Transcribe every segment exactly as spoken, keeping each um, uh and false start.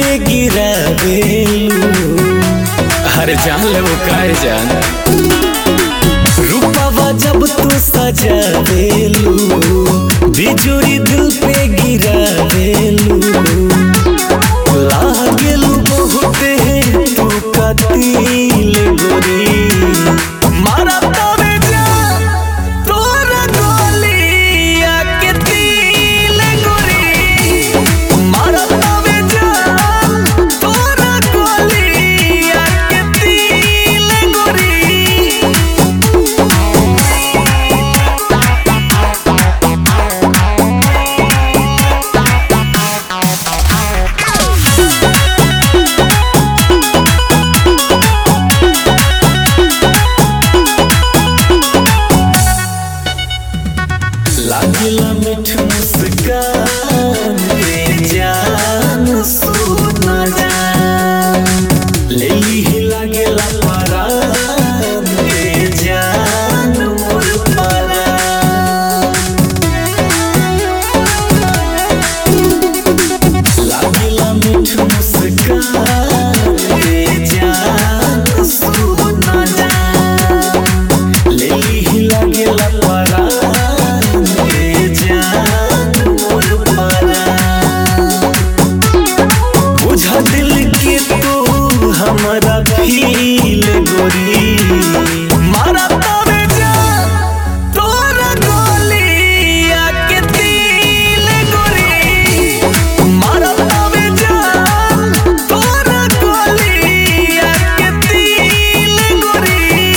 पे गिरावेलू। अरे जान ले वो काहे जान, रूपवा जब तू सजावेलू, बिजुरी दिल पे गिरावेलू। लागेलू बहुते तू कतील गोरी, मारा तोरे जान तोरा गोलिया के तिल गोरी, मारा तोरे जान तोरा गोलिया के तिल गोरी। लागला मीठ मुस्कान रे जान सुना जान, लेली ही लागेला परान रे जान मोर परान। लागला मीठ मुस्कान रे जान सुना जान, लेली ही लागेला परान। बुझा दिल के तू हमारा फील गोरी, मारा तोरे जान तोरा गोलिया के तिल गोरी, मारा तोरे जान तोरा गोलिया के तिल गोरी।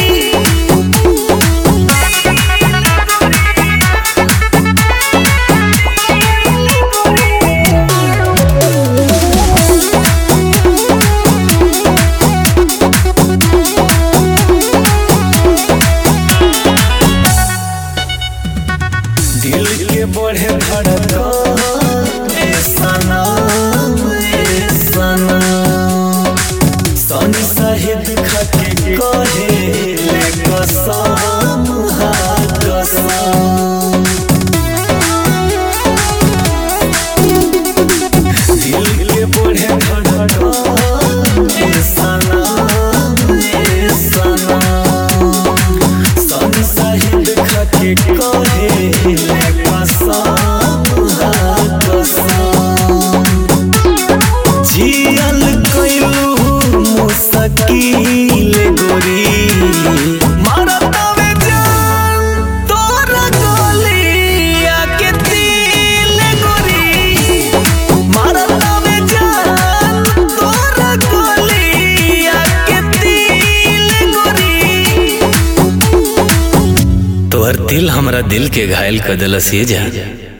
दिल के बढ़े धड़कन ए सनम ए सनम, सनी साहिद खाके कहे ले कसम हा कसम। दिल के बढ़े धड़कन ए सनम ए सनम, सनी साहिद खाके कहे जियल कइलू मुश्किल गोरी, मारा तोरे जान तोरा गोलिया के तिल गोरी, मारा तोरे जान तोरा गोलिया के तिल गोरी। तोहर दिल हमरा दिल के घायल कर देलस ये जान।